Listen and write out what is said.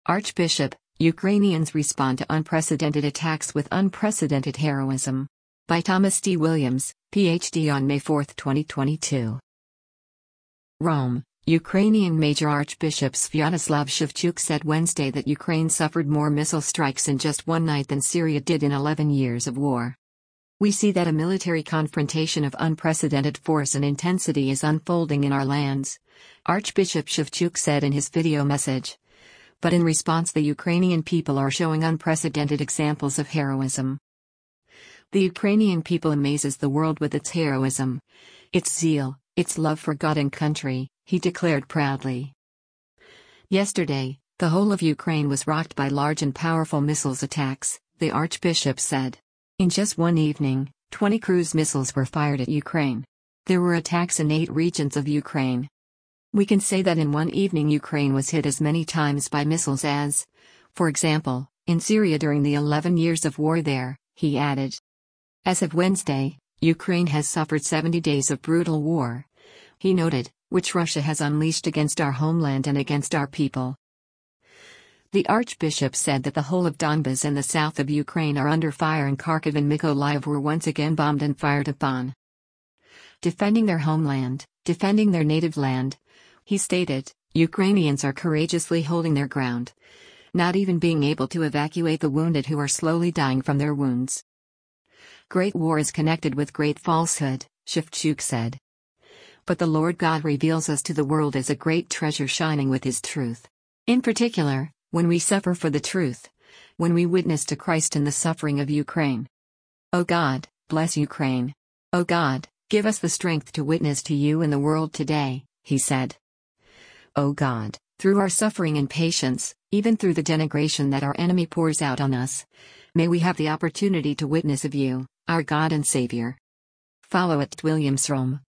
Archbishop, Ukrainians respond to unprecedented attacks with unprecedented heroism. By Thomas D. Williams, Ph.D. on May 4, 2022. Rome, Ukrainian Major Archbishop Sviatoslav Shevchuk said Wednesday that Ukraine suffered more missile strikes in just one night than Syria did in 11 years of war. We see that a military confrontation of unprecedented force and intensity is unfolding in our lands, Archbishop Shevchuk said in his video message. But in response, the Ukrainian people are showing unprecedented examples of heroism. The Ukrainian people amazes the world with its heroism, its zeal, its love for God and country, he declared proudly. Yesterday, the whole of Ukraine was rocked by large and powerful missiles attacks, the Archbishop said. In just one evening, 20 cruise missiles were fired at Ukraine. There were attacks in 8 regions of Ukraine. We can say that in one evening Ukraine was hit as many times by missiles as, for example, in Syria during the 11 years of war there, he added. As of Wednesday, Ukraine has suffered 70 days of brutal war, he noted, which Russia has unleashed against our homeland and against our people. The Archbishop said that the whole of Donbas and the south of Ukraine are under fire, and Kharkiv and Mykolaiv were once again bombed and fired upon. Defending their homeland, defending their native land, he stated, Ukrainians are courageously holding their ground, not even being able to evacuate the wounded who are slowly dying from their wounds. Great war is connected with great falsehood, Shevchuk said. But the Lord God reveals us to the world as a great treasure shining with His truth. In particular, when we suffer for the truth, when we witness to Christ in the suffering of Ukraine. O God, bless Ukraine. O God, give us the strength to witness to you in the world today, he said. O God, through our suffering and patience, even through the denigration that our enemy pours out on us, may we have the opportunity to witness of you, our God and Savior. Follow at Williams Rome.